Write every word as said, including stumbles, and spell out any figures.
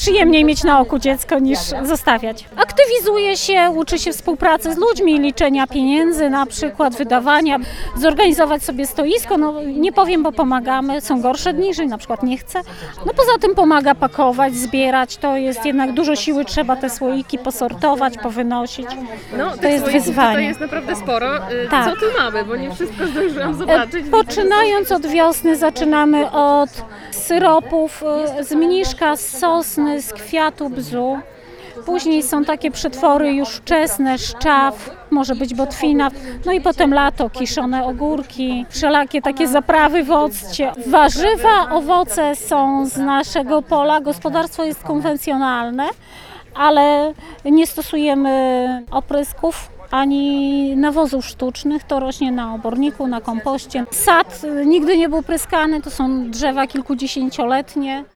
przyjemniej mieć na oku dziecko niż zostawiać. Aktywizuje się, uczy się współpracy z ludźmi, liczenia pieniędzy, na przykład wydawania, zorganizować sobie stoisko. No, nie powiem, bo pomagamy, są gorsze dni, że na przykład nie chce. No poza tym pomaga pakować, zbierać, to jest jednak dużo siły, trzeba te słoiki posortować, powynosić. No, To jest wyzwanie. To jest naprawdę sporo. Y, Tak. Co tu mamy, bo nie wszystko zdążyłam zobaczyć. Poczynając od wiosny zaczynamy od syropów z mniszka, z sosny, z kwiatu bzu. Później są takie przetwory już wczesne, szczaw, może być botwina. No i potem lato, kiszone ogórki, wszelakie takie zaprawy w occie. Warzywa, owoce są z naszego pola. Gospodarstwo jest konwencjonalne, ale nie stosujemy oprysków ani nawozów sztucznych, to rośnie na oborniku, na kompoście. Sad nigdy nie był pryskany, to są drzewa kilkudziesięcioletnie.